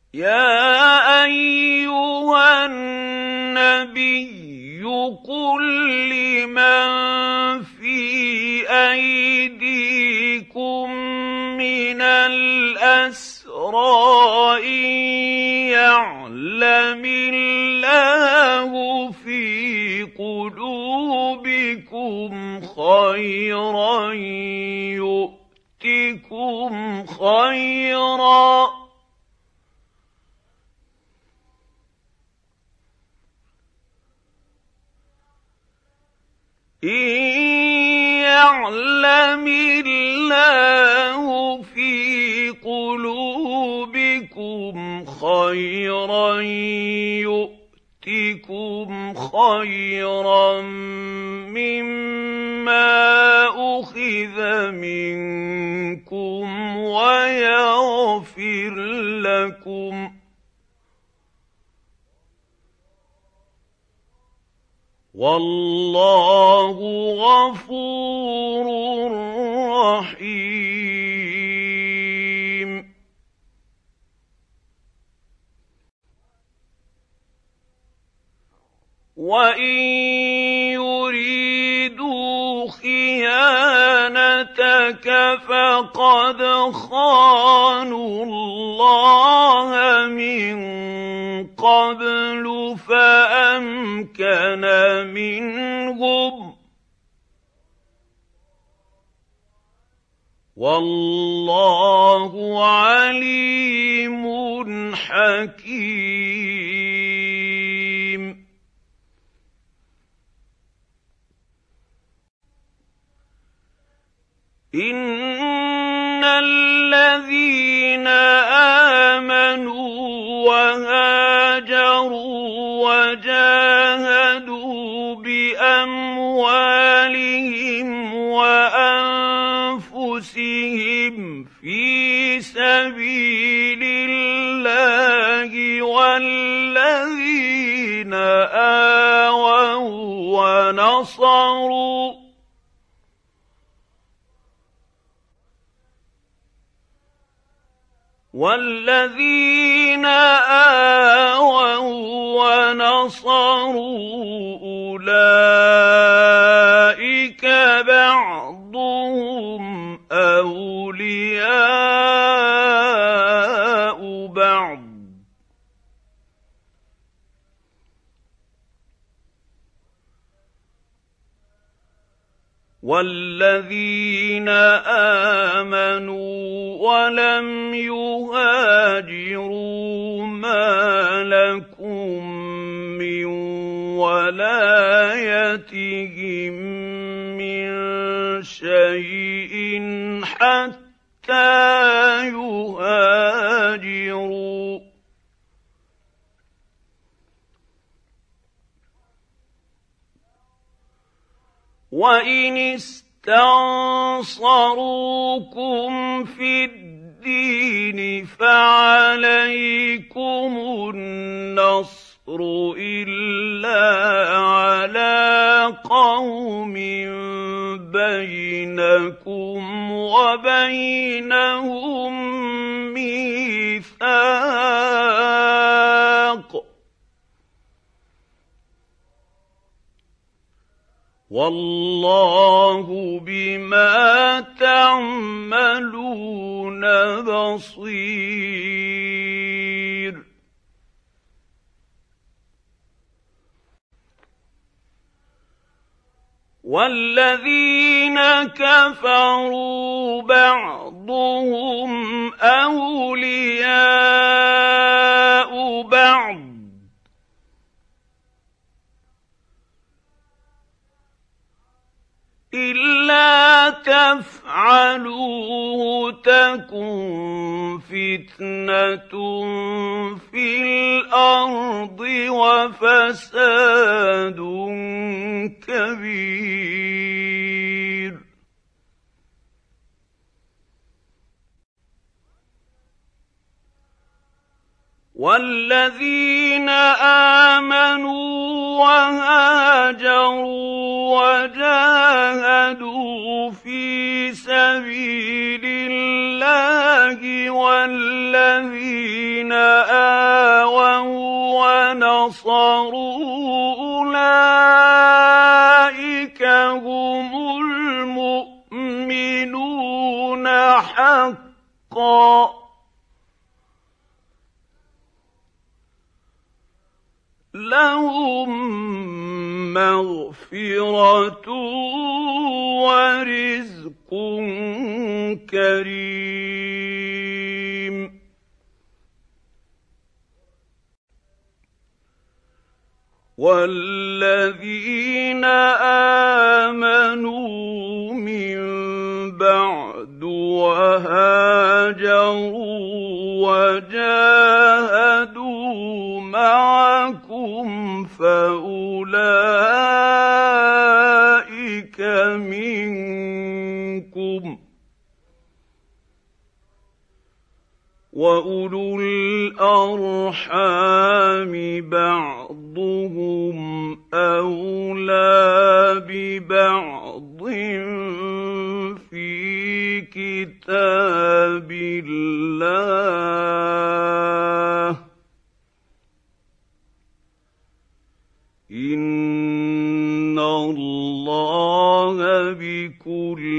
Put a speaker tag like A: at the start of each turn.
A: يَا أَيُّهَا النَّبِيُّ قُل لِّمَن فِي أَيْدِيكُم مِّنَ الْأَسْرَىٰ إِن يَعْلَمِ اللَّهُ فِي قُلُوبِكُمْ خَيْرًا يُؤْتِكُمْ خَيْرًا مِّمَّا أُخِذَ مِنكُمْ وَيَغْفِرْ لَكُمْ ۗ وَاللَّهُ غَفُورٌ رَّحِيمٌ. وَإِن يُرِيدُوا خِيَانَتَكَ فَقَدْ خَانُوا اللَّهَ مِن قَبْلُ فَأَمْكَنَ مِنْهُمْ ۗ وَاللَّهُ عَلِيمٌ حَكِيمٌ. إِنَّ الَّذِينَ آمَنُوا وَهَاجَرُوا وَجَاهَدُوا بِأَمْوَالِهِمْ وَأَنفُسِهِمْ فِي سَبِيلِ اللَّهِ وَالَّذِينَ آوَوا وَّنَصَرُوا أُولَٰئِكَ بَعْضُهُمْ أَوْلِيَاءُ بَعْضٍ ۚ وَالَّذِينَ آمَنُوا وَلَمْ يُهَاجِرُوا مَا لَكُم مِّن وَلَايَتِهِم مِّن شَيْءٍ حَتَّىٰ يُهَاجِرُوا ۚ وَإِنِ اسْتَنصَرُوكُمْ فِي الدِّينِ فَعَلَيْكُمُ النَّصْرُ إِلَّا عَلَىٰ قَوْمٍ بَيْنَكُمْ وَبَيْنَهُم مِّيثَاقٌ ۗ وَاللَّهُ بِمَا تَعْمَلُونَ بَصِيرٌ. وَالَّذِينَ كَفَرُوا بَعْضُهُمْ أَوْلِيَاءُ بَعْضٍ ۚ إِلَّا تَفْعَلُوهُ تَكُن فِتْنَةٌ فِي الْأَرْضِ وَفَسَادٌ كَبِيرٌ. وَالَّذِينَ آمَنُوا وَهَاجَرُوا وَجَاهَدُوا فِي سَبِيلِ اللَّهِ وَالَّذِينَ آوَوا وَّنَصَرُوا أُولَٰئِكَ هُمُ الْمُؤْمِنُونَ حَقًّا ۚ لَّهُم مَّغْفِرَةٌ وَرِزْقٌ كَرِيمٌ. وَالَّذِينَ آمَنُوا مِن بَعْدُ وَهَاجَرُوا وَجَاهَدُوا مَعَكُمْ فَأُولَٰئِكَ مِنكُمْ ۚ وَأُولُو الْأَرْحَامِ بَعْضُهُمْ أَوْلَىٰ بِبَعْضٍ فِي كِتَابِ اللَّهِ ۗ إِنَّ اللَّهَ بِكُلِّ